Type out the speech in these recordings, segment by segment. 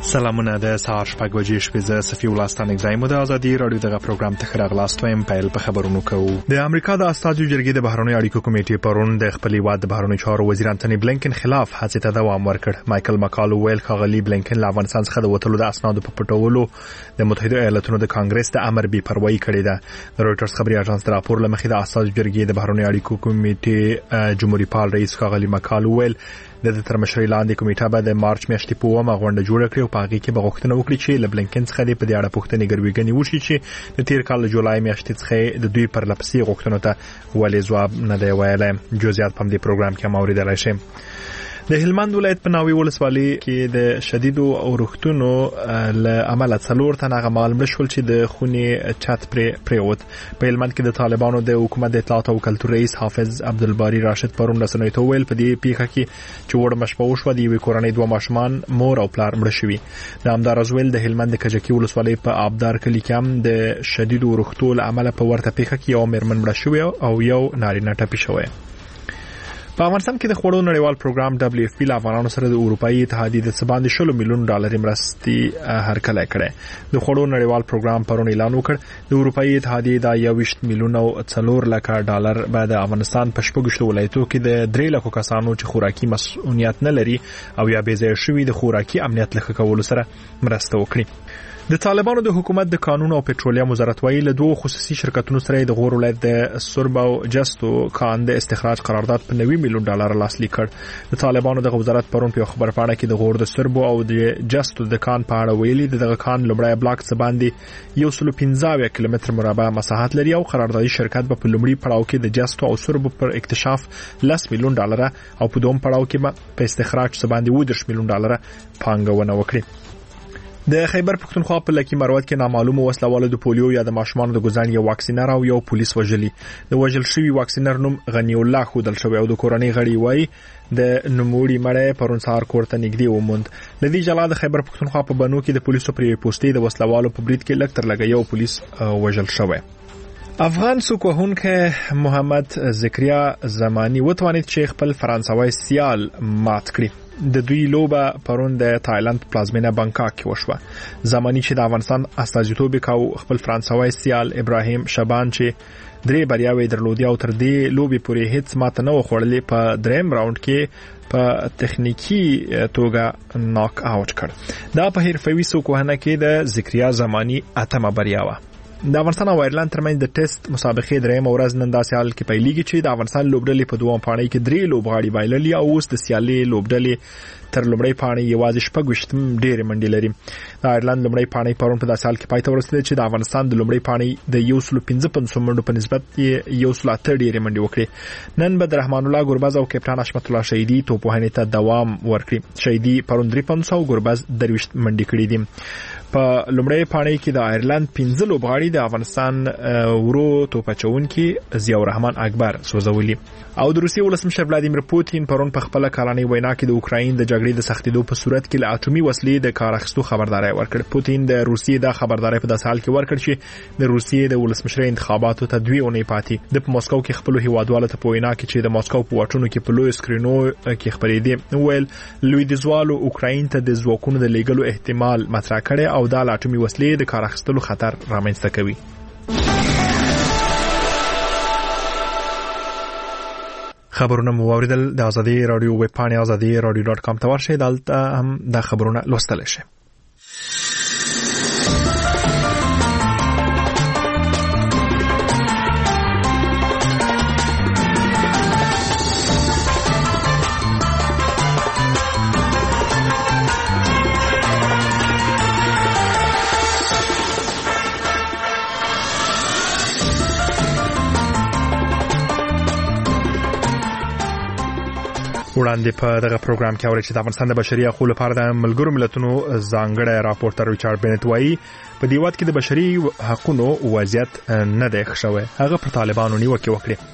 سلامونه د سهار شپږ بجې شپې زه صفي ولستان اگزایم د ازادي رادیو دغه پروګرام ته خراغلاست وایم. پیل په خبرونو کوو. د امریکا د استازو جرګې د بهرنیو اړیکو کمیټې پرون د خپل هیواد د بهرنیو چارو وزیر انټونی بلینکن خلاف هڅې ته دوام ورکړ. مایکل مکالو ویل ښاغلي بلینکن له افغانستان څخه د وټولو د اسنادو په پټولو د متحده ایالاتونو د کانګرس د امر بې پروايي کړې ده. د رويټرز خبري اژانس د راپور لمخې د استازو جرګې د بهرنیو اړیکو کمیټې جمهوریت پال رئیس ښاغلي مکالو ویل د تر مشرۍ لاندې کمیټه به د مارچ میاشتې په ومه غونډه جوړه کړي او په هغه کې به غوښتنه وکړي چې له بلینکن څخه د په دې اړه پوښتنې ګرویګنې وشي چې د تیر کال جولای میاشتې څخه د دوی پر لپسې غوښتنو ته ولې ځواب نه دی ویلی. جزئیات په دې پروګرام کې اوریدلای شئ. د هلمند ولایت په ناوی ولسوالۍ کې د شدیدو اورښتونو له امله 4 تنه غمال مړ شول چې د خونې چت پریوت. په هلمند کې د طالبانو د حکومت د اطلاعات او کلتور رئیس حافظ عبدالباری راشد پرون رسنیو ته ویل په دې پیښه کې چې وړ مشپه وشوه د یوې کورنۍ 2 ماشومان مور او پلار مړ شوي. د همدارس ویل د هلمند د کجکي ولسوالۍ په آبدار کلي کې هم د شدیدو اورښتو له امله په ورته پیښه کې یو مېرمن مړه شوې او یو نارینه ټپي شوی. په افغانستان کې د خوړو نړیوال پروګرام WFP له افغانانو سره د اروپאי اتحادیې د څه 10 میلیون ډالر مرستې هرکلی کړې. د خوړو نړیوال پروګرام پرون اعلان وکړ د اروپאי اتحادیې د 21 میلیون او 4 لک ډالر بعد افغانستان په 14 ولایتو کې د 3 لک کسانو چې خوراکي مسؤلیت نه لري او یا بې ځای شوي د خوراکي امنیت لکه کولو سره مرسته وکړي. د طالبانو د حکومت د قانون او پټرولیم وزارت وایي له 2 خصوصي شرکتونو سره د غور ولایت د سرب او جستو کان د استخراج قرارداد په 90 میلیون ډالر لاسلیک کړ. د طالبانو د وزارت پرون په خبر پاڼه کې د غور د سرب او د جستو د کان په اړه ویلي دغه کان لومړی بلاک څخه باندې 115 کیلومتر مربع مساحت لري او قراردادي شرکت په لومړي پړاو کې د جستو او سرب پر اکتشاف 10 میلیون ډالر او په دوم پړاو کې په استخراج څخه باندې 10 میلیون ډالر پانګونه وکړي. د خیبر پختونخوا په لکی مروت کې نامعلوم وسلوالو د پولیو یا د ماشومان د ګزان یو واکسینر او یو پولیس وژلي. د وژل شوی واکسینر نوم غنی الله خودل شوی او د کورنۍ غړي وای د نموړي مړې پرون سهار کوړه نږدې وموند. لدی جلا د خیبر پختونخوا په بنو کې د پولیسو پرې پوسټي د وسلوالو په برید کې لکتر لګي یو پولیس وژل شوی. افغان سوکوهونکو محمد زکریا زمانی وتوانید چې خپل فرانسوي سیال مات کړي. د دوی لوبه پرون د تایلند پلازمینه بانکاک کې وشوه. زمانی چې د افغانستان استازیتوب وکاو خپل فرانسوي سیال ابراهیم شبان چې 3 بریاوي درلودي او تر دې لوبي پورې هیڅ ماته نه وخوړلې په دریم راوند کې په تخنیکی توګه ناک آوټ کړ. دا په حرفوي سوکوهنه کې د زکریا زمانی اتمه بریاوه. د افغانستان او ایرلند ترمنځ د ټیسټ مسابقې درېم ورځ نن داسې حال کې پیلېږي چې د افغانستان لوبډلې په دوه پاڼې کې 3 لوبغاړي بایللي او اوس د سیالي لوبډلې تر لومړی پاڼې یوازې 14 ډېرې منډې لري. د ایرلند لومړی پاڼې پرون په داسې حال کې پای ته ورسېده چې د افغانستان د لومړی پاڼې د 155 منډو په نسبت 108 ډېرې منډې وکړې. نن به د رحمان الله ګربز او کپټان حشمت الله شهیدی توپوهنې ته دوام ورکړي. شهیدی پرون 53 او ګربز 23 منډې کړې دي. په لومړی پاڼې کې د ایرلند 15 لوبغاړي د افغانستان ورو توپچونکي ضیاء الرحمن اکبر سوځولي. او د روسیې ولسمشر ولادیمیر پوتین پرون په خپل کلاني وینا کې د اوکراین د جګړې د سختیدو په صورت کې له اټومي وسلې د کار اخیستو خبرداري ورکړه. پوتین د روسیې د خبرداري په داسې حال کې ورکړ چې د روسیې د ولسمشر انتخاباتو ته 2 اونۍ پاتې. د مسکو کې خپل هیوادوالو ته په وینا کې چې د مسکو په واټونو کې په لوی سکرینو کې خبرېدي ویل لوی د زوالو اوکراین ته د ځواکونو د لیږلو احتمال مطرح کړي او د اټومي وسلې د کار اخیستلو خطر رامنځته کوي. خبرونه مو اوریدل. د ازادي رادیو ویب پاڼه azadi.radio.com ته ورشئ. دلته هم د خبرونه لوستل شي. وړاندې په دغه پروګرام کې اوري چې د افغانستان د بشري حقوقو لپاره د ملګرو ملتونو ځانګړی راپورټر ریچارډ بنت وایي په دې وخت کې د بشري حقوقو وضعیت نه دی ښه شوی. هغه پر طالبانو نیوکه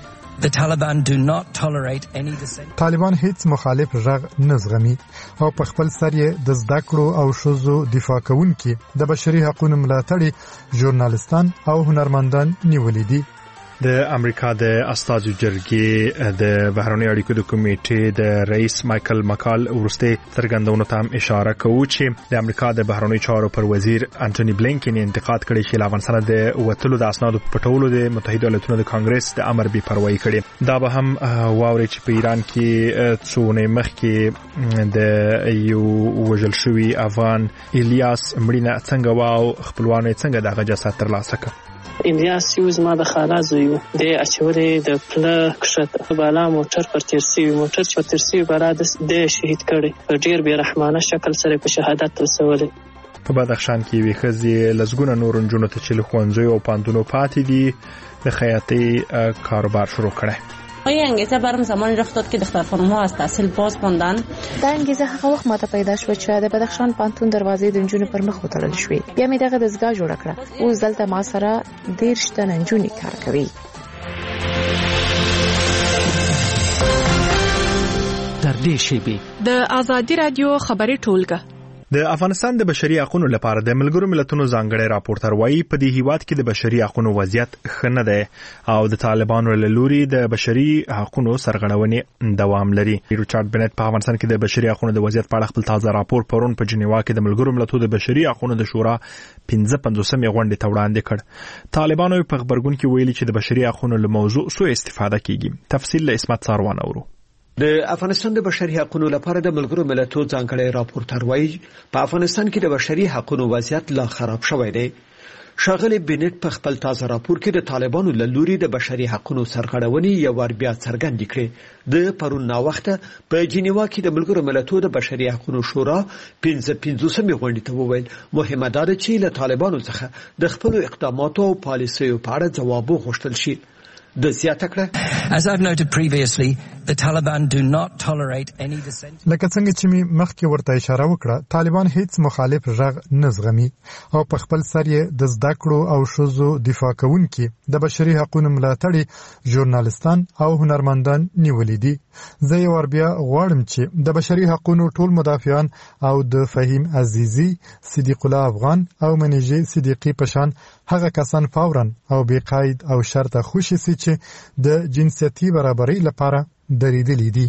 وکړه. طالبان هیڅ مخالف غږ نه زغمي او په خپل سر یې د زده کړو او شوزو دفاع کوونکي د بشري حقوقو ملاتړي ژورنالستان او هنرمندان نیولې دي. د امریکا د استازو جرګې د بهرنی اړیکو د کمیټې د رئیس مایکل مکال ورسته څرګندونو ته اشاره کوي چې د امریکا د بهرنی چارو پر وزیر انټونی بلینکن انتقاد کړی چې افغانستان د وټلو د اسنادو پټولو د متحده ایالاتونو د کانګرس د امر بي پروايي کړي. دا به هم واوري چې په ایران کې څونه مخکې د یو وژل شوی افغان الیاس مړینه څنګه واو خپلوان څنګه دغه جسد ترلاسه کړ. الیاس یو زما د خالا زوی و د اچولې د پله کښته بالا موټر پر تیر سوی موټر چې تیر سوی بالا د شهید کړي په ډیر بې رحمانه شکل سره په شهادت رسولي. په بدخشان کې وی خزي لزګونه نور نجونو ته چې لخوانځي او پاندونو پاتې دي د خیاطي کاروبار شروع کړي. این انگیزه برام زمانی رخ داد که دختر خانم‌ها از تحصیل باز ماندن. دا انگیزه هغه وخت ماته پیدا شو چې د بدخشان پانتون دروازې د نجونو پر مخ وتړل شوې. بیا مې دغه دستګاه جوړ کړه. اوس دلته ما سره 10 تنه نجونې کار کوي. در دې شیبه د ازادي رادیو خبري ټولګه د افغانستان د بشري حقوقو لپاره د ملګرو ملتونو ځانګړی راپورټر وایي په دې هیواد کې د بشري حقوقو وضعیت ښه نه دی او د طالبانو له لوري د بشري حقوقو سرغړونې دوام لري. ریچارډ بنت په افغانستان کې د بشري حقوقو د وضعیت په اړه خپل تازه راپور پرون په جنیوا کې د ملګرو ملتونو د بشري حقوقو د شورا 55مې غونډې ته وړاندې کړ. طالبانو په خبرګون کې ویلي چې د بشري حقوقو له موضوع سوء استفاده کیږي. تفصیل له اسمت ساروان اورو. د افغانستان د بشري حقوقو لپاره د ملګرو ملتونو ځانګړی راپورټر وایي په افغانستان کې د بشري حقوقو وضعیت لا خراب شوی دی. شاغلی بنت په خپل تازه راپور کې د طالبانو له لوري د بشري حقوقو سرغړونې یو ور بیا څرګند کړي. د پرون نا وخته په جنیوا کې د ملګرو ملتونو د بشري حقوقو شورا 55مې غونډې ته وویل مهمه ده چې له طالبانو څخه د خپل اقداماتو او پالیسیو په اړه ځواب وغوښتل شي. د زیاته کړه As I've noted previously, the Taliban do not tolerate any dissent. لکه څنګه چې می مخکې ورته اشاره وکړه طالبان هیڅ مخالف ژغ نه زغمي او په خپل سر یې د زده کړو او شوزو دفاع کوونکي د بشري حقوقو ملاتړي ژورنالستان او هنرمندان نیولې دي. زه یې ور بیا غواړم چې د بشري حقوقو ټول مدافعان او د فهیم عزیزی صدیق الله افغان او منیجی صدیقی پشان هغه کسان فورا او بې قید او شرط خوشي سي چې د جنسيتي برابرۍ لپاره درېدلې دي.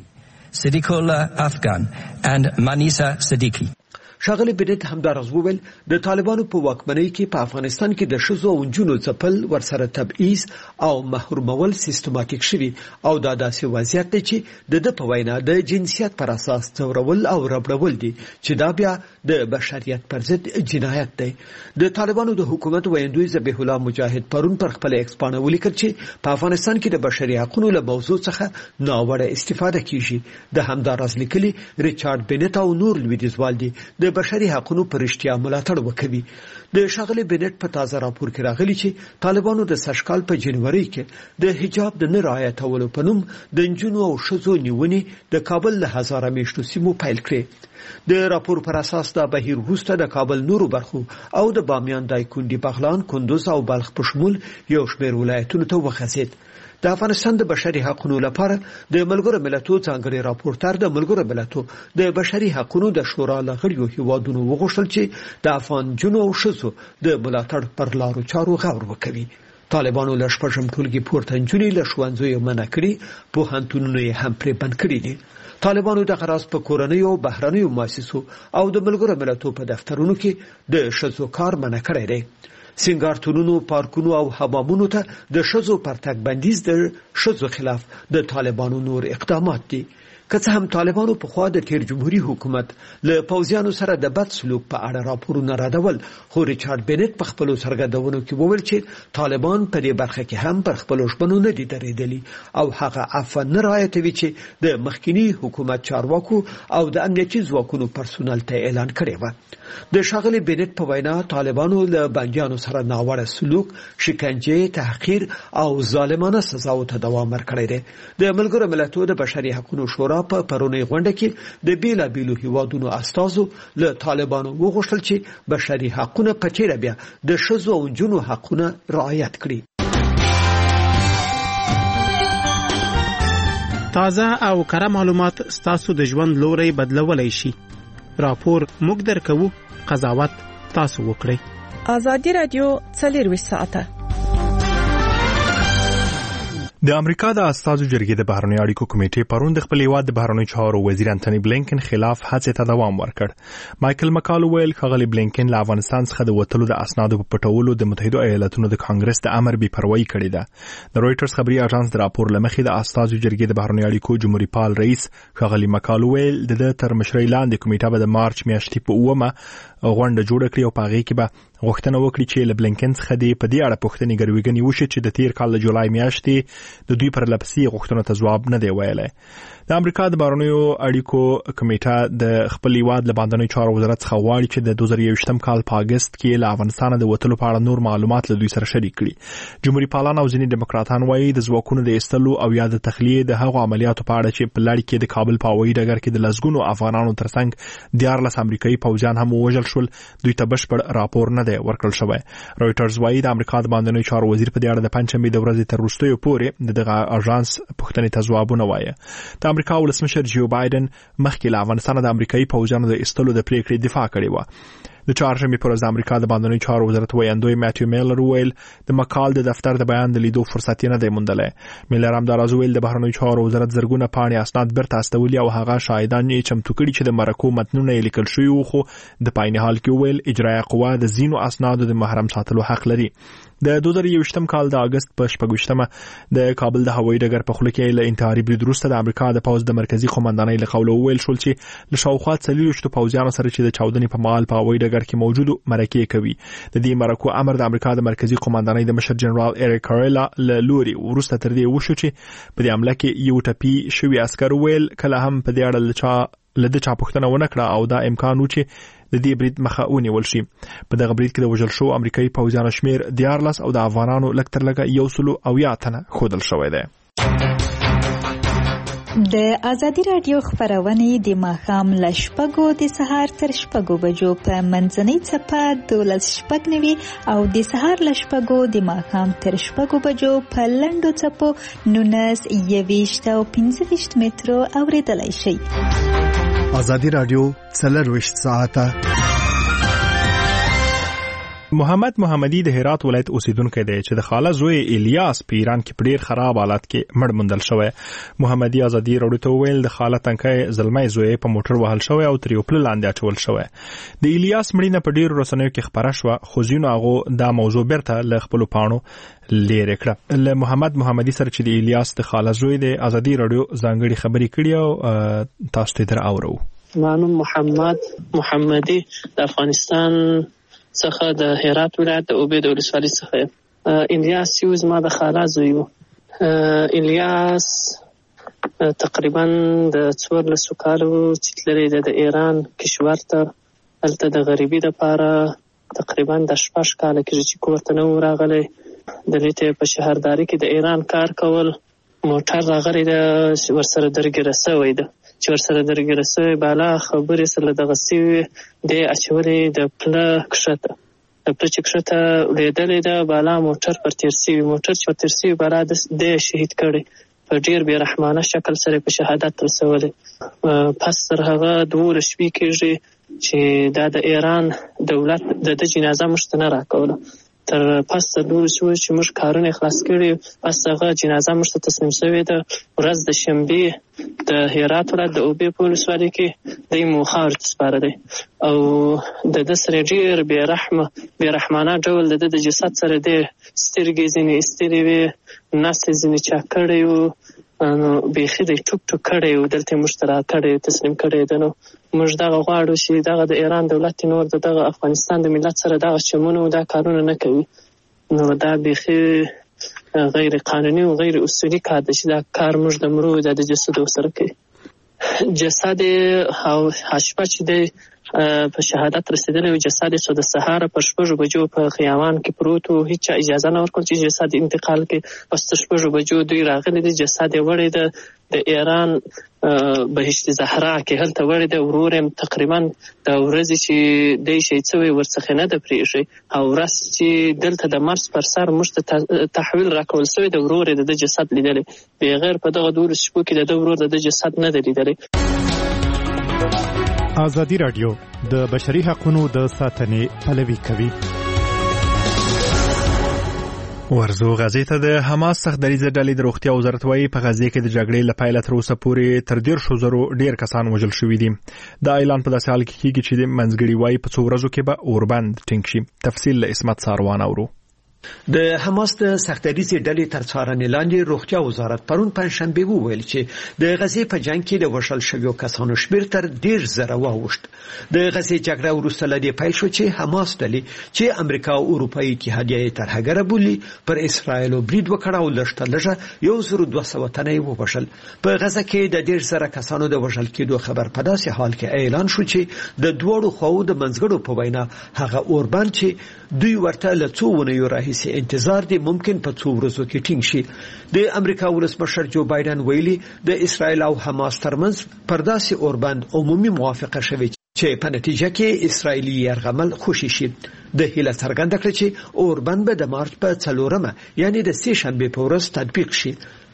Siddiqullah Afghan and Manisa Siddiqui. شاغلی بنت همدارز وویل د طالبانو په واکمنۍ کې په افغانستان کې د شذو او جنونو ځپل ورسره تبعیض او محرومول سیستماتیک شوی او دا داسې وضعیت دی چې د په وینا د جنسیت پر اساس ځورول او ربړول دي چې دا بیا د بشریت پر ضد جنایت دی. د طالبانو د حکومت ویندوی ذبیح الله مجاهد پرون پر خپل ایکسپانه ولیکل چې په افغانستان کې د بشري حقوقو له موضوع څخه ناوړه استفاده کیږي. د همدارز لیکلي ریچارډ بنت او نور لویدیزوال دي د بشري حقوقو پر اشتیا ملاتړ وکوي. د شاغلی بنت په تازه راپور کې راغلي چې طالبانو د سشکال په جنوري کې د حجاب د نه رعایتولو په نوم د نجونو او ښځو نیونې د کابل له هزاره میشتو سیمو پیل کړې. د راپور پر اساس دا بهیر وروسته د کابل نورو برخو او د بامیان دایکندي بغلان کندوز او بلخ په شمول یو شمېر ولایتونو ته وخزید. د افغانستان د بشري حقوقو لپاره د ملګرو ملتونو ځانګړي راپورټر د ملګرو ملتونو د بشري حقوقو د شورا لغړیو هیوادونو وغوښتل چې د افغان جنو او ښځو د ملاتړ پر لارو چارو غور وکړي. طالبانو له شپږم ټولګي پورته نجونې له ښوونځیو منع کړي، پوهنتونونه یې هم پرې بند کړي دي. طالبانو د غراس په کورنیو او بهرنیو مؤسسو او د ملګرو ملتونو په دفترونو کې د ښځو کار منع کړی دی. سنگارتونونو، پارکونو او حمامونو ته د ښځو پرتګ بندیز د ښځو خلاف د طالبانو نور اقدامات دي. که څه هم طالبانو په خوا د تیر جمهوریت حکومت له پوځیانو سره د بد سلوک په اړه راپورونه راډول، خو ریچارډ بنت په خپل سرګردونو کې وویل چې طالبان په دې برخه کې هم پر خپل ژبنو نه دي درېدلي او هغه عفو نه رعایتوي چې د مخکنی حکومت چارواکو او د امنیتي ځواکونو پرسونل ته اعلان کړی و. د شاغلی بنت په وینا طالبانو له بندیانو سره ناوړه سلوک، شکنجه، تحقیر او ظالمانه سزاو ته دوام ورکړی دی. د ملګرو ملتونو د بشري حقوقو شورا په پرونی غونډه کې د بیلابیلو هیوادونو استازو له طالبانو وغوښتل چې بشري حقوقونه په تیره بیا د ښځو او نجونو حقوقونه رعایت کړي. تازه او کره معلومات ستاسو د ژوند لوري بدلولای شي. راپور موږ درکوو، قضاوت تاسو وکړئ. ازادي رادیو 24 ساعته د امریکا د استازو جرګې د بهرنیو اړیکو کمیټې پرون د خپل هیواد د بهرنیو چارو وزیر انټونی بلینکن خلاف هڅې ته دوام ورکړ. مایکل مکال ویل ښاغلی بلینکن له افغانستان څخه د وتلو د اسنادو په پټولو د متحده ایالاتونو د کانګرس د امر بې پروايي کړې ده. د رويټرز خبري اژانس د راپور لمخې د استازو جرګې د بهرنیو اړیکو جمهوریت پال رئیس ښاغلی مکال ویل د تر مشرۍ لاندې کمیټه به د مارچ میاشتې په 9مه غونډه جوړه کړي او په هغه کې به غوښتنه وکړي چې له بلینکن څخه د په دې اړه پوښتنې ګرویګنې وشي چې د تیر کال د جولای میاشتې د دوی پر لپسې غوښتنو ته ځواب نه دی ویلی. د امریکا د بهرنیو اړیکو کمیټه د خپل هیواد له بهرنیو چارو وزارت څخه غواړي چې د 2021 کال په اگست کې له افغانستان د وتلو په اړه نور معلومات له دوی سره شریک کړي. جمهوریت پالان او ځینې ډیموکراتان وایي د ځواکونو د ایستلو او یا د تخلیې د هغو عملیاتو په اړه چې په لړ کې د کابل په هوایي ډګر کې د لسګونو افغانانو ترڅنګ 14 امریکایي پوځیان هم ووژل شول دوی ته بشپړ راپور نه دی ورکړل شوی. رويټرز وایي د امریکا د بهرنیو چارو وزیر په دې اړه د پنځمې د ورځې تر وروستیو پورې دغه اژانس پوښتنې ته ځوابونه وایي. د امریکا ولسمشر جو بایدن مخکې له افغانستان د امریکایي پوځیانو د ایستلو د پریکړې دفاع کړې و. د چهارشنبې پر ورځ د امریکا د بهرنیو چارو وزارت ویاندوی ماتیو میلر ویل د مکال د دفتر د بیان د لیدو فرصت نه دی موندلی. میلر همداراز ویل د بهرنیو چارو وزارت زرګونه پاڼې اسناد بیرته استولي او هغه شاهدان یې چمتو کړي چې د مرکو متنونه یې لیکل شوي وو، خو د پاینې حال کې ویل اجرایه قوه د ځینو اسنادو د محرم ساتلو حق لري. د 2021 کال د اگست په 26مه د کابل د هوایي ډګر په خوله کې له انتحاري برید وروسته د امریکا د پوځ د مرکزی قومندانۍ له قوله وویل شول چې له شاوخوا 40 پوځیانو سره چې د چاودنې په مهال په هوایي ډګر کې موجود مرکې کوي. د دې مرکو امر د امریکا د مرکزی قومندانۍ د مشر جنرال اریک کاریلا له لوري وروسته تر دې وشو چې په دې حمله کې یو ټپي شوی عسكر ویل کله هم په دې اړه لده چا پوښتنه ونه کړه او دا امکان و چې د دې برید مخه ونیول شي. په دغه برید کې د وژل شو امریکایي پوځیانو شمیر 14 او د افغانانو لږ تر لږه 100 تنه ښودل شوی دی. د ازادي رادیو خبرونه د ماښام له 6 د سهار تر 6 بجو په منځنۍ چپه 12:09 او د سهار له 6 د ماښام تر 6 بجو په لنډو چپو 19 او 15 مترو اوریدلای شي. ازادي رادیو 24 ساعته. محمد محمدي د هرات ولایت اوسیدونکی دی چې د خاله زوی الیاس په ایران کې په ډیر خراب حالت کې مړ موندل شوی. محمدي ازادي راډیو ته ویل د خاله تنکي زلمي زوی په موټر وهل شوی او تر یو پل لاندې اچول شوی. د الیاس مړینه په ډیرو رسنیو کې خبره شوه خو ځینو هغه دا موضوع بیرته له خپل پاڼو لري کړه. له محمد محمدي سره چې د الیاس د خاله زوی د ازادي راډیو ځانګړي خبرې کړې او تاسو ته درو. مانو محمد محمدي د افغانستان څخه د هرات ولایت د اوبې د ولسوالۍ څخه. الیاس یو زما د خاله زوی و. الیاس تقریبا د 14 کالو چې تللی د ایران کشور ته هلته د غریبي لپاره تقریبا د 6 کاله کې چې کور ته نه راغلی دلته په شهرداري کې د ایران کار کول موټر راغلی د ورسره درګیره شوی ده چې ورسره درګیره شوی بالا خبرې سره دغه سوي د اچولې د پله کښته د پله چې کښته لیدلې ده بالا موټر پر تیر سوي موټر چې پر تیر سوي بالا د شهید کړی په ډیر بې رحمانه شکل سره په شهادت رسولی. پس تر هغه 2 شپې کېږي چې دا د ایران دولت د جنازه موږ ته نه راکوله. تر پس تر 2 شپې چې موږ کارونه خلاص کړي پس هغه جنازه موږ ته تسلیم شوې ده. ورځ د شنبې د هرات ولایت د اوبې په ولسوالۍ کې د موخار سپاره دی او د سره ډیر بې رحمانه ډول د جسد سره د سترګې ځینې استری وي نس ځینې چا کړی وو نو بیخي د ټوک ټوک کړی وو دلته موږ ته راکړی تسلیم کړی ده. نو موږ دغه غواړو چې دغه د ایران دولت نور دغه افغانستان د ملت سره دغه چمونه دا کارونه نه کوي. نو دا بیخي غیر قانوني او غیر اصولي کار دی چې دا کار موږ د مرو د جسد سره کوي. جسد او حشبه چې دی په شهادت رسیدلی و جسد یې د سهار په 6 بجو په خیامان کې پروت و هیڅ اجازه نه ورکړل چې جسد انتقال کړي. پس 6 بجو دوی راغلي دي جسد یې وړی ده د ایران بهشت زهرا کې هلته وړی ده. ورور یې تقریبا د ورځې چې دی شهید شوی ورڅخه نه ده پرېښی او ورځ چې دلته د مرز پر سر موږ ته تحویل راکول شوی د ورور یې د جسد لیدلی بغیر په دغه 2 شپو کې د ورور د جسد نه ده لیدلی. ازادي رادیو د بشري حقوقو د ساتنې پلوي کوي. ورزو غزې ته د حماس سخت دریځه ډلې د روغتیا وزارت وايي په غزې کې د جګړې له پیله تر اوسه پورې تر 100,000 ډیر کسان وژل شوي دي. دا اعلان په داسې حال کې کیږي چې د منځګړي وايي په څو ورځو کې به اوربند ټینګ شي. تفصیل له اسمت ساروان اورو. د حماس د سختدریځ ډلې تر څارنې لاندې روغتیا وزارت پرون پنځشنبه وویل چې د غزې په جنگ کې د وژل شویو کسانو شمېر تر 10,000 واوښت. د غزې جګړه وروسته له دې پیل شو چې حماس ډلې چې امریکا او اروپایي اتحادیه تر هغه بولی پر اسرائیل برید وکړ او لږه 1,200 تنه ووژل. په غزه کې د 10,000 کسانو د وژل کېدو خبر په داسې حال کې اعلان شو چې د دوړو خواو د منځګړو په وینا هغه اوربند چې دوی ورته له څو ونیو راهیسې انتظار دی ممکن په څو ورځو کې ټینګ شي. د امریکا ولسمشر جو بایدن ویلي د اسرائیل او حماس ترمنځ پر داسې اوربند عمومي موافقه شوې چې په نتیجه کې اسرائیلي یرغمل خوشي شي. د هیله څرګنده کړه چې اوربند به د مارچ په 4 یعنی د سه شنبه په ورځ تطبیق شي.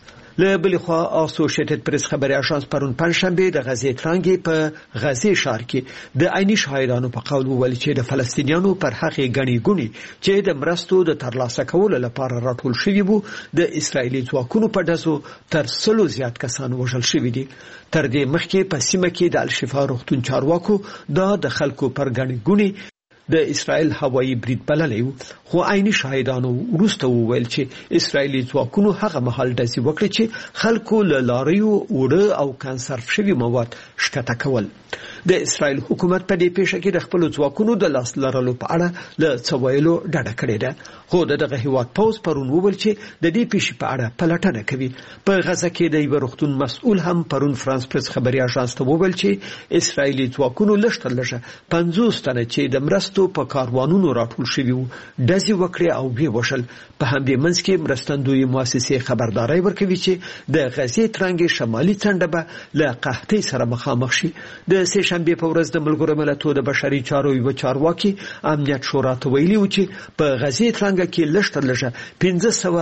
له بل خوا اسوسییټډ پریس خبري اژانس پرون پنځشنبه د غزې ترانګي په غزې ښار کې د عیني شاهدانو په قول وویل چې د فلسطینیانو پر حق غني ګونی چې د مرستو د ترلاسه کولو لپاره راټول شوی وو د اسرایلی ځواکونو په دزو تر 100 زیات کسان وژل شوی دي. تر دې مخکې په سیمه کې د الشفا روغتون چارواکو د خلکو پر غني ګونی د اسرائیل هوایي برید بللی خو عیني شاهدانو وروسته وویل چې اسرایلی ځواکونو هغه مهال داسې وکړي چې خلکو له لاریو وړه او کانسرف شوي مواد ښکته کول. د اسرائیل حکومت په دې پیښه کې د خپل ځواکونو د لاس لرلو په اړه له څه ویلو ډډه کړې ده. خو دغه هیواد پوز پرون وویل چې د دې پیښې په اړه پلټنه کوي. په غزه کې د یو روغتون مسؤل هم پرون فرانس پریس خبري اژانس ته وویل چې اسرایلی ځواکونو لږه 50 تنه چې د مرستو په کاروانونو راټول شوي وو داسې وکړي او به وشل. په همدې منځ کې مرستندوی مؤسسې خبرداري ورکوي چې د غزې ترانګي شمالي څنډه به له قحطۍ سره مخامخ شي. د سه شنبه په ورځ د ملګرو ملتونو د بشري چارو یو چارواکي امنیت شورا ته ویلي و چې په غزې ترانګ کې لږه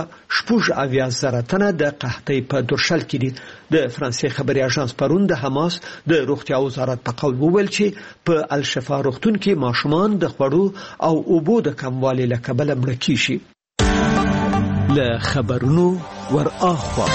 570 تنه د قحطۍ په درشل کې دي. د فرانسې خبري اژانس پرون د حماس د روغتیا وزارت په قول وویل چې په الشفا روغتون کې ماشومان د خوړو او اوبو د کموالي له کبله مړه کیږي. له خبرونو ور اخوا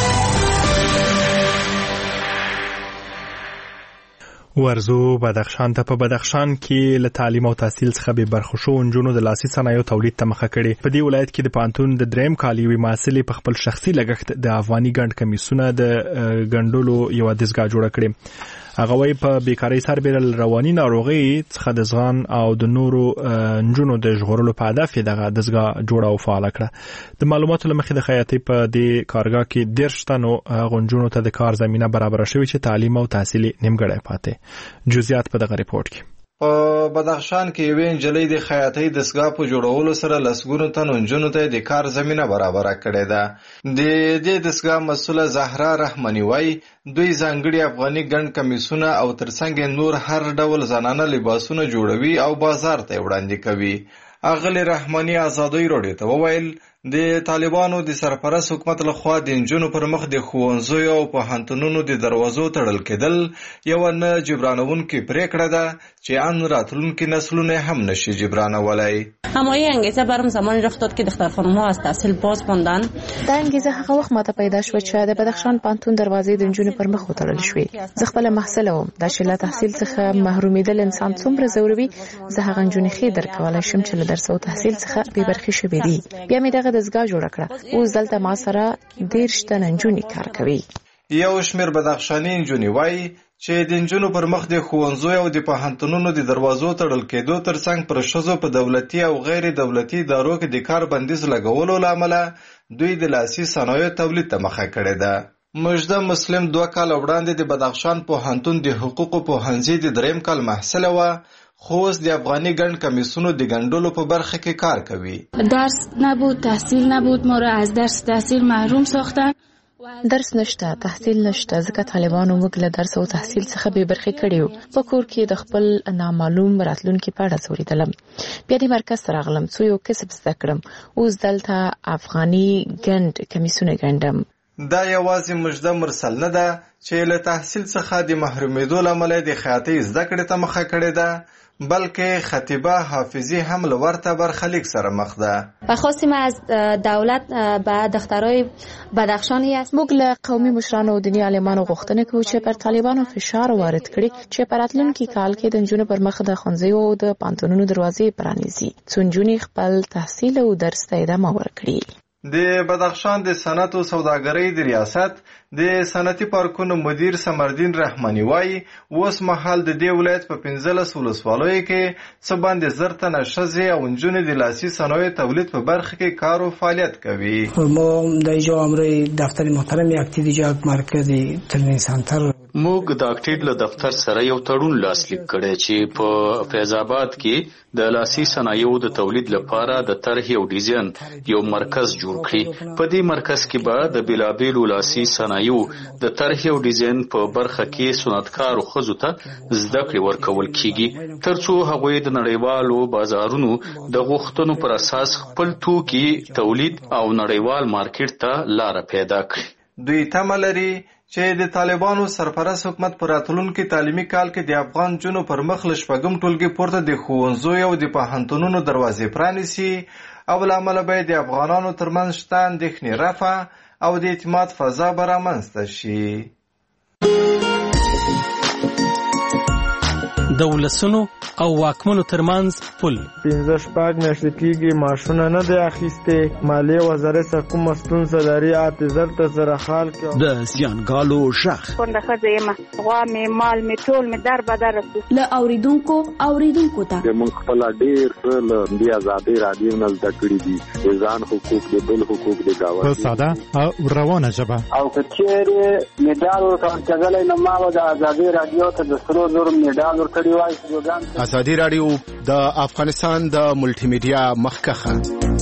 ورزو بدخشان ته په بدخشان کې له تعلیم او تحصیل څخه به برخوشو نجونو د لاسي صنایعو تولید ته مخه کړي. په دې ولایت کې د پانتون د دریم کالیوي محصلې په خپل شخصي لګښت د افغاني ګڼ کمیسونه د ګڼډلو یو دستګاه جوړه کړې. هغه وايي په بیکاری سربېره رواني ناروغي څخه د ځغان او د نورو نجونو د ژغورلو په هدف دغه دستګاه جوړه او فعال کړه. د معلوماتو لمخې د خیاطۍ په دې کارګاه کې 10 تنو غونجونو ته د کار زمينه برابر شوې چې تعلیم او تحصیل نیمګړی پاتې. جزئیات په دغه ریپورت کې. په بدخشان کې یوې نجلۍ د خیاطۍ دستګاه په جوړولو سره لسګونو تنو نجونو ته د کار زمينه برابر کړې ده. د دې دستګاه مسؤله زهرا رحماني وايي دوی ځانګړي افغاني ګڼ کمیسونه او ترڅنګ نور هر ډول زنانه لباسونه جوړوي او بازار ته وړاندې کوي. اغلی رحماني آزادۍ راډیو ته وویل د طالبانو د سرپرست حکومت لخوا د نجونو پر مخ د ښوونځیو او پوهنتونونو د دروازو تړل کېدل یو نه جبرانونکې پرېکړه ده چې ان راتلونکي نسلونه هم نشي جبرانولای. همایی انگیزه برام زمانی رخ داد که دخترخانه‌ها از تحصیل باز ماندن. دا انگیزه هغه وخت ماته پیدا شو چې د بدخشان پانتون دروازې د نجونو پر مخ وتړل شوې. زه خپل محصله وم. د شله تحصیل څخه محرومیدل انسان څومره زوروي. زه هغه نجونې خې درکولای شم چې له درس او تحصیل څخه بې برخې شوې دي. بیا مې دغه دستګاه جوړه کړه. اوس دلته ما سره 10 تنه نجونې کار کوي. یو شمېر بدخشاني نجونې وایي چې د نجونو پر مخ د ښوونځیو او د پوهنتونونو د دروازو تړل کېدو ترڅنګ پر ښځو په دولتي او غیر دولتي ادارو کې د کار بندیز لګولو له امله دوی د لاسي صنایعو تولید ته مخه کړې ده. مجده مسلم 2 کال وړاندې د بدخشان پوهنتون د حقوقو پوهنځي د دریم کال محصله وه، خو اوس د افغاني ګڼ کمیسونو د ګڼډلو په برخه کې کار کوي. درس نبود، تحصیل نبود، ما را از درس تحصیل محروم ساختن. درس نشته، تحصیل نشته، ځکه طالبانو موږ له درس او تحصیل څخه بې برخې کړیو. په کور کې د خپل نامعلوم راتلونکي په اړه څوریدلم. بیا د مرکز ته راغلم څو یو کسب زده کړم. اوس دلته افغاني ګڼ کمیسونه ګڼډم. دا یوازې مجده مرسل نه ده چې له تحصیل څخه د محرومیدو له امله د خیاطۍ زده کړې ته مخه کړې ده. بلکې خطیبه حافظی هم له ورته برخلیک سره مخ ده. و خواستیم از دولت به دخترای بدخشانی است. موږ له قومي مشرانو او دیني عالمانو غوښتنه کوو چې پر طالبانو فشار وارد کړي چې په راتلونکي کال کې د نجونو پر مخ د ښوونځیو او د پانتونونو دروازې پرانیزي څو نجونې خپل تحصیل او درس ته ادامه ورکړي. د بدخشان د صنعت او سوداګرۍ د ریاست د صنعتي پارکونو مدیر سمردین رحماني وایي اوس مهال د دې ولایت په 15 ولسوالیو کې څه باندې 10 تنه ښځې او نجونې د لاسي صنایعو تولید په برخه کې کار او فعالیت کوي. ما در اینجا امروی دفتر محترم اکتیویتی مرکز ترنینگ سنتر موږ د اکټیډ له دفتر سره یو تړون لاسلیک کړی چې په فیض آباد کې د لاسي صنایعو د تولید لپاره د طرح او ډیزاین یو مرکز جوړ کړي. په دې مرکز کې به د بیلابیلو لاسي صنایعو د طرح او ډیزاین په برخه کې صنعتکارو ښځو ته زده کړې ورکول کیږي ترڅو هغوی د نړیوالو بازارونو د غوښتنو پر اساس خپل توکي تولید او نړیوال مارکیټ ته لار پیدا کړي. دوی تمه لري چې د طالبانو سرپرست حکومت پر راتلونکي تعلیمي کال کې د افغان جنو پر مخ له شپږم ټولګي پورته د ښوونځیو او د پوهنتونونو دروازې پرانیسي او له امله به د افغانانو ترمنځ شته اندېښنې رفع او د اعتماد فضا به رامنځته شي. د ولسونو او واکمنو ترمنځ پل 15 میاشتې کېږي معاشونه نه دی اخیستې. مالیې وزارت څخه کومه ستونزه لري اعتذار ته سره حال کړه. د زیانګالو غږ کونډه ښځه یم غوا مې مال مې ټول مې در بدر رسو له اوریدونکو ته موږ خپل ډېر څه له دې ازادۍ رادیو نه زده کړي دي د ځان حقوق د بل حقوق د گاونډي په ساده او روانه ژبه او که چیرې میډال ورکړل نو ما د ازادۍ رادیو ته د سرو زرو میډال ورکړی وای. ازادي رادیو د افغانستان د ملټي میډیا مخکخه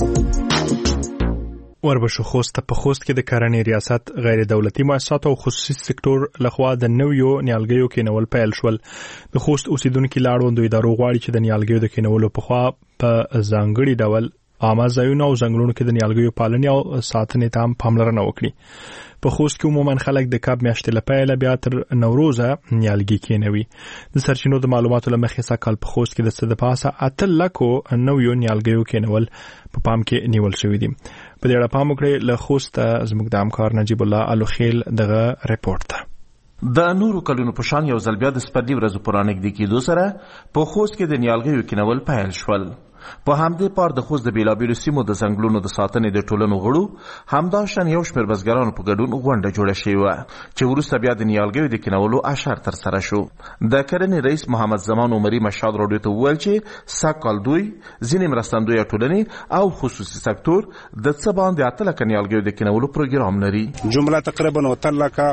وربشو خوست په خوست کې د کرنې ریاست غیر دولتي مؤسسات او خصوصي سکتور لخوا د نویو نیالګیو کېنول پیل شول. د خوست اوسیدونکو لاړوندو ادارو غواړي چې د نیالګیو د کېنولو په خوا په ځانګړي ډول عامه ځایونو او ځنګلونو کې د نیالګیو پالنې او ساتنې ته هم پاملرنه وکړي. په خوست کې عموما خلک د کب میاشتې لپاره بیا تر نوروزه نیالګي کېنوي. د سرچینو د معلوماتو لمخې سکهال په خوست کې د څه د پاسه 8 لکو نویو نیالګیو کېنول په پام کې نیول شوی دي. په دې اړه پام وکړئ. له خوست زموږ د همکار نجیب الله الوخیل دغه ریپورت ته. د نورو کلونو په شان یو ځل بیا د سپرلي ورځو پر نږدې کېدو سره په خوست کې د نیالګیو کېنول پیل شول. په همدې پار د خوست د بیلابیلو سیمو د ځنګلونو د ساتنې د ټولنو غړو همداشان یو شمېر بزګرانو په ګډون غونډه جوړه شوې وه چې وروسته بیا د نیالګیو د کېنولو اشر ترسره شو. د کرنې رئیس محمد زمان عمري مشهد راډیو ته وویل چې سږکال دوی ځینې مرستندویه ټولنې او خصوصي سکتور د څه باندې 8 لکه نیالګیو د کېنولو پروګرام لري. جمله تقریبا 8 لکه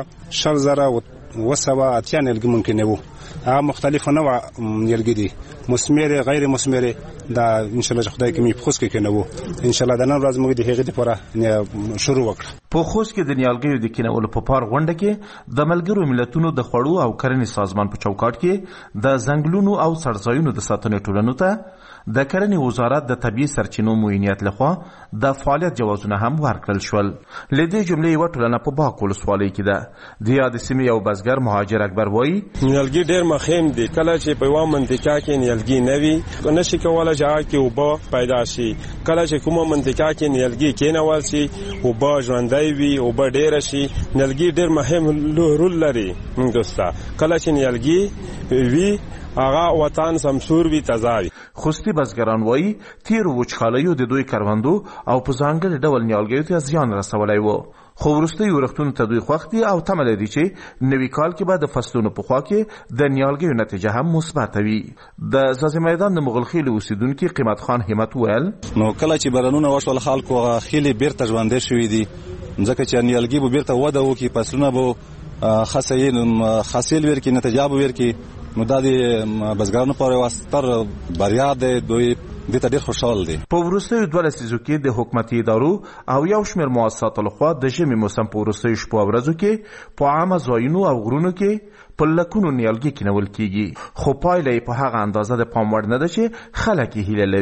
10,000 نیالګي ممکن وو. هغه مختلف نوع نیالګي دي مثمره غیر مثمره دا ان شاء الله خدای کوي په خوست کې کنه وو ان شاء الله د نن ورځ موږ د هغې لپاره شروع وکړو. په خوست کې د نیالګیو د کېنولو په پار غونډه کې د ملګرو ملتونو د خوړو او کرنې سازمان په چوکاټ کې د ځنګلونو او څړځایونو د ساتنې ټولنو ته د کرنې وزارت د طبيعي سرچینو موینیت لخوا د فعالیت جوازونه هم ورکړل شول. لدې جملې یو ټولنه په باک ولسوالۍ کې ده. د یاد سیمې یو بزګر مهاجر اکبر وایي نیالګي ډېر مهم دي. کله چې په یوه منطقه کې نیالګي نه وي نشي کولی چې هغه کې اوبه پیدا شي. کله چې کومه منطقه کې نیالګي کېنول شي اوبه ژوندی وي اوبه ډېره شي. نیالګي ډېر مهم رول لري. دوسته کله چې نیالګي وي هغه وطن سمسور وي تازه وي. خوستي بزګران وایي تیرو وچکالیو د دوی کروندو او په ځانګړي ډول نیالګیو ته زیان رسولی و. خو وروستیو ورښتونو ته دوی خوښ دي او تمه لري چې نوي کال کې به د فصلونو په خوا کې د نیالګیو نتیجه هم مثبته وي. د ځاځي میدان د مغلخیل اوسیدونکي قیمت خان همت ویل نو کله چې بارانونه وشول خلکو خیلې بیرته ژوندی شوي دي ځکه چې نیالګي به بیرته وده وکړي فصلونه به حاصل ورکړي نتیجه به ورکړي. نو دا د بزګرانو پر واسطر بریا دی دوی د ته ډېر خوشحال دي. په وروستیو 2 لسیزو کې د حکومتي ادارو او یو شمېر مؤسساتو لخوا د ژمي موسم په وروستیو شپو او ورځو کې په عامه ځایونو او غرونو کې په لکونو نیالګي کېنول کېږي خو پایله یې په هغه اندازه د پام وړ نه ده چې خلک یې هیله لري.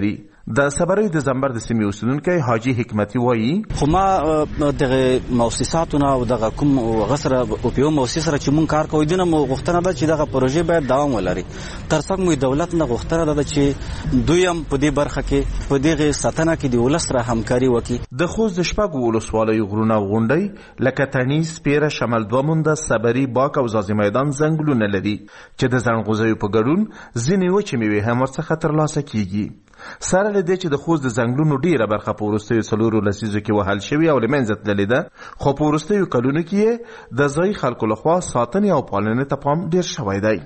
د صبري د زمبر د سیمې اوسیدونکی حاجی حکمتي وایي خو ما دغه مؤسساتونه او دغه کوم غسر او په مؤسسه سره چې مونږ کار کوو دنه مو غوښتنه ده چې دغه پروژې باید دوام ولري ترڅنګ مو دولت نه غوښتنه ده چې دوی هم په دې برخه کې په دغه ساتنه کې د ولس سره همکاري وکړي. د خوست د شپږ ولسوالیو غرونه غونډۍ لکه تڼیز پیره شمال دومونده صبري باک او زازي میدان ځنګلونه لري چې د ځنغوزیو په ګډون ځینې وچې میوې هم ورڅخه ترلاسه کیږي. سره له دې چې د خوست د ځنګلونو ډیره برخه په وروستیو 4 لسیزو کې وهل شوې او له منځه تللې ده خو په وروستیو کلونو کې د ځایي خلکو لخوا ساتنې او پالنې ته پام ډیر شوی دی.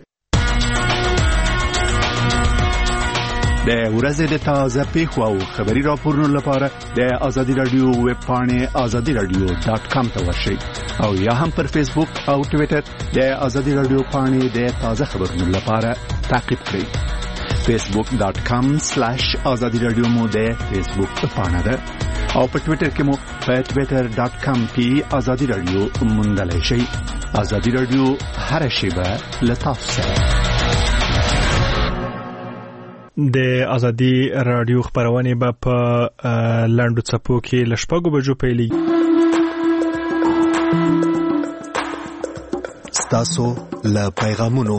د ورځې د تازه پیښو او خبري راپورونو لپاره د آزادي رادیو ویب پاڼې azadiradio.com ته ورشئ او یا هم پر فیسبوک او ټوئیټر د آزادي رادیو پاڼې د تازه خبرونو لپاره تعقیب کړئ. facebook.com/azadi radio مو د فیسبوک پاڼه ده او په ټوئیټر کې مو په twitter.com کې آزادي رادیو موندلای شئ. آزادي رادیو هر شیبه لطف سره. د ازادي رادیو خبرونه به په لاندو څپو کې لشپږو بجو پیلي. ستاسو له پیغامونو.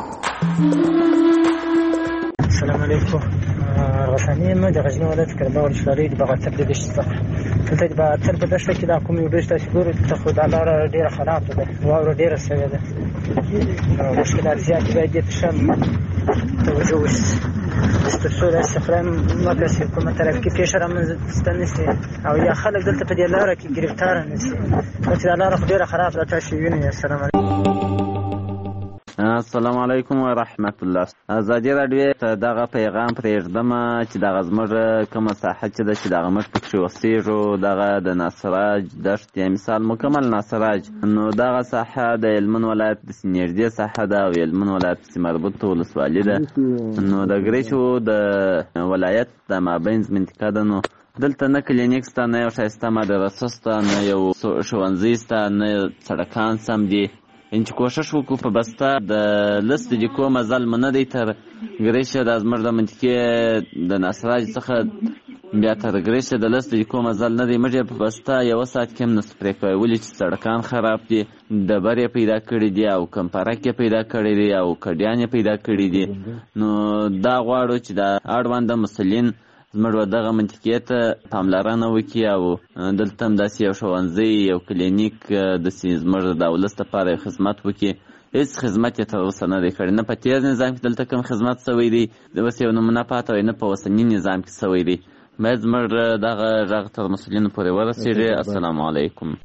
السلام علیکم. رسنۍ د غزنی ولایت کړه ولسوالۍ د بغاتر د دشت ته د بغاتر په دشت کې د کوم یو دشت چې ګورو ته خو د لار ډیره خراب ده واور ډیره سوي ده مشکلات زیات دي د شم توجه وشي استفسار استخدام مکه کومه طرف کې پیښه راځي او یا خلک دلته په دې لار کې گرفتار نشي چې لار خو ډیره خراب ده تاسو وینئ. السلام علیکم. السلام علیکم و رحمت الله. ازادي رادیو ته دغه پیغام پرېږدم چې دغه زموږ کومه ساحه چې د دغه مخ پکې وسیږو دغه د ناصراج دشت یا مثال مکمل ناصراج نو دغه ساحه د هلمند ولایت د نږدې ساحه ده او هلمند ولایت سیمه مربوطه ولسوالي ده نو د ګریچو د ولایت د مابینځ منطقه ده. نو دلته نه کلینیک سته نه یو ښایسته مدرسه سته نه یو ښوونځی سته نه سړکان سم دي چې کوشش وکړو په بسته د لست د کومه ظلم نه دی تر ګریشه د زموږ د منطقې د ناصراج څخه بیا تر ګریشه د لست د کومه ظلم نه دی موږ په بسته یو ساعت کې هم نه سپرې کوی ولې چې سړکان خراب دي ډبر یې پیدا کړي دي او کمپرک یې پیدا کړي دي او کډیان یې پیدا کړي دي. نو دا غواړو چې د اړونده مسؤلین زموږ دغه منطقې ته پاملرنه وکړي او دلته هم داسې یو ښوونځی یو کلینیک داسې زموږ د ولس لپاره خدمت وکړي. هیڅ خدمت یې تر اوسه نه دی کړی نه په تېر نظام کې دلته کوم خدمت شوی دی اوس یو نمونه پاته وي نه په اوسني نظام کې شوی دی. باید زموږ دغه غږ تر مسؤلینو پورې ورسېږي. السلام علیکم.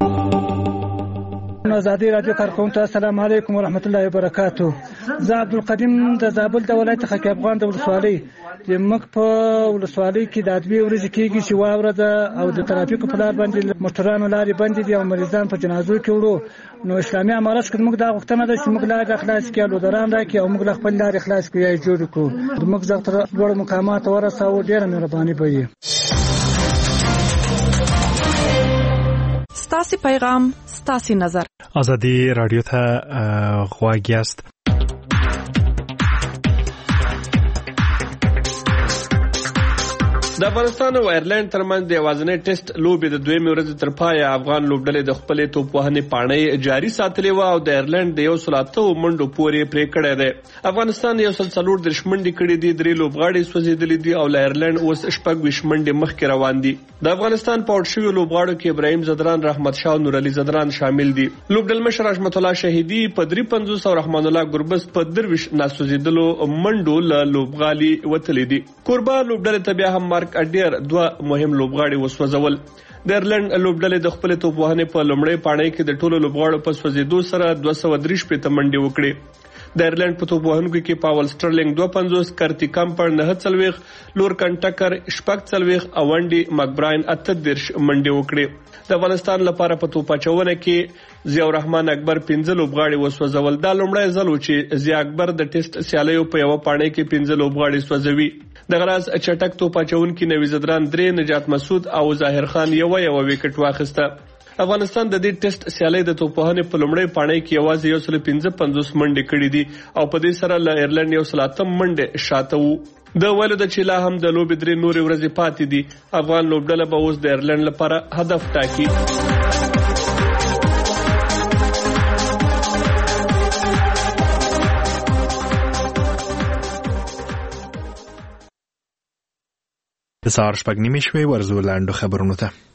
ازادي رادیو کارکونکو السلام علیکم ورحمت الله وبرکاتو. زه عبدالقدیم د زابل د ولایت څخه افغان د ولسوالۍ د مخ په ولسوالۍ کې د ادبي ورځ کېږي چې واوره ده او د ترافیکو په لار باندې موټرانو لارې بندې دي او مریضان په جنازو کې وړو. نو اسلامي امارت کې موږ دا غوښتنه ده چې موږ لارې خلاص کړو لودران راکړي او موږ خپل لارې خلاص کړو یا جوړ کړو موږ ځکه تر لوړ مقامات ورساو. ډېره مهرباني به وي. ستاسي پیغام ستاسي نظر. ازادي رادیو ته غواړی است. د افغانستان او ایرلند ترمنځ د یوازینۍ ټیسټ لوبې د دویمې ورځې تر پایه افغان لوبډلې د خپلې توپ وهنې پاڼۍ جاري ساتلې وه او د ایرلند د 108 منډو پورې پرې کړی دی. افغانستان 140 منډې کړې دي 3 لوبغاړي سوځېدلې دي او له ایرلند اوس 26 منډې مخکې روان دي. د افغانستان په اؤټ شویو لوبغاړو کې ابراهیم زدران رحمت شاه او نور علي زدران شامل دي. لوبډل مشر حشمت الله شهیدي په 53 او رحمان الله ګربز په 23 ناسوځېدلو منډو له لوبغالي وتلې دي. کوربه لوبډلې ته بیا هم مارک اډیر دوه مهم لوبغاړي وسوځول. د ایرلند لوبډلې د خپل توپ وهنې په لومړۍ پاڼۍ کې د ټولو لوبغاړو په سوځېدو سره 233 منډې وکړې. د ایرلند په توپ وهونکو کې پاول سټرلینګ 250 کرتی کمپر 49 لور کنټکر 46 او ونډي مکبراین 38 منډې وکړې. د افغانستان لپاره په توپ اچونه کې ضیاء الرحمن اکبر 15 لوبغاړي وسوځول. دا لومړی ځل و چې ضیاء اکبر د ټیسټ سیالیو په یو پاڼۍ کې 15 لوبغاړي سوځوي. د غراز چټک توپ اچونکي نوی زدران 3 نجات مسعود او ظاهر خان یو وکټ واخیسته. افغانستان د دې ټیسټ سیالي د توپوهنې په لومړۍ پاڼۍ کې یوازې 155 منډې کړې دي او په دې سره له ایرلند 108 منډې شاته وو. د ویلو د چې لا هم د لوبې 3 نورې ورځې پاتې دي. افغان لوبډله به اوس د ایرلند لپاره هدف ټاکي. د سهار 6:30 ورزو لاندو خبرونو ته